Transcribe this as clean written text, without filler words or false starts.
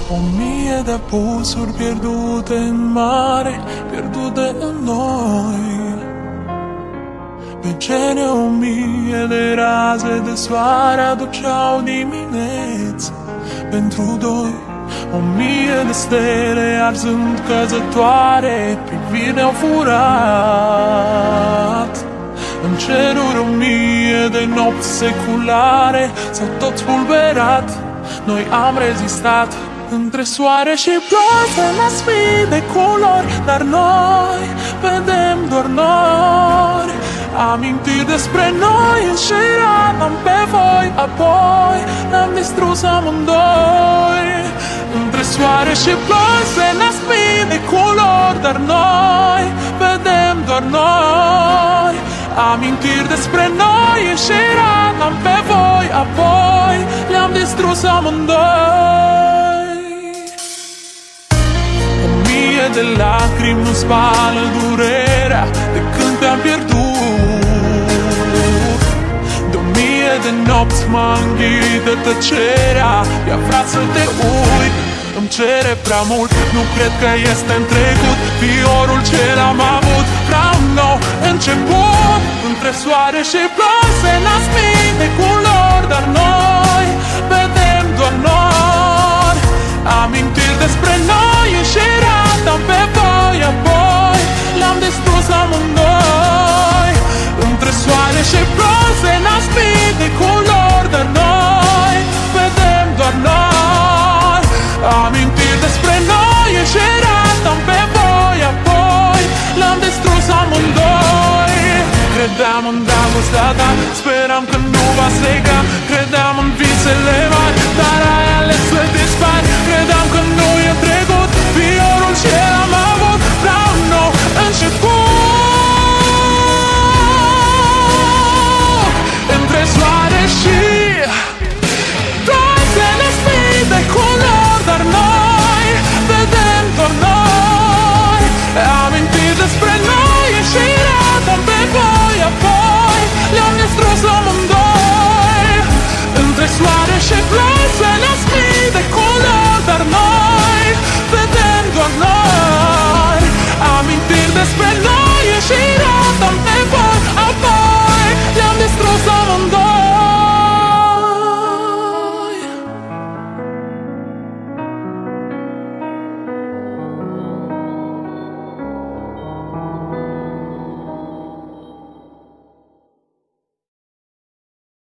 1000 de apusuri pierdute în mare, pierdute în noi. Pe cele 1000 de raze de soare aduceau dimineți pentru doi. 1000 de stele arzând căzătoare, priviri ne-au furat. În ceruri 1000 de nopți seculare s-au tot spulberat. Noi am rezistat între soare și ploi, să n-ați fi de culori, dar noi vedem doar nori. Amintiri despre noi înșirat-am pe voi, apoi ne-am distrus amândoi. Între soare și ploi se nasc mii de culori, dar noi vedem doar nori. Amintiri despre noi înșirat-am pe voi, apoi le-am distrus amândoi. 1000 de lacrimi nu spală durerea de când te-am pierdut. De 1000 de nopți mă înghite tăcerea, ea vrea să te uit. Îmi cere prea mult, nu cred că este în trecut viorul ce l-am avut. Vreau un nou început. Între soare și ploi se nasc mii de culori, dar noi vedem doar nori. Amintiri despre noi înșirat-am pe voi, apoi le-am distrus amândoi. Între soare și ploi se nasc mii de culori, dar noi vedem doar nori. Amintiri despre noi înșirat-am pe voi, apoi le-am distrus amândoi. Credeam în dragostea ta, speram că nu va striga. Credeam în visele mari, dar ai ales să dispari. Credeam că nu e trecut viorul ce am avut. Vreau un nou început. Între soare și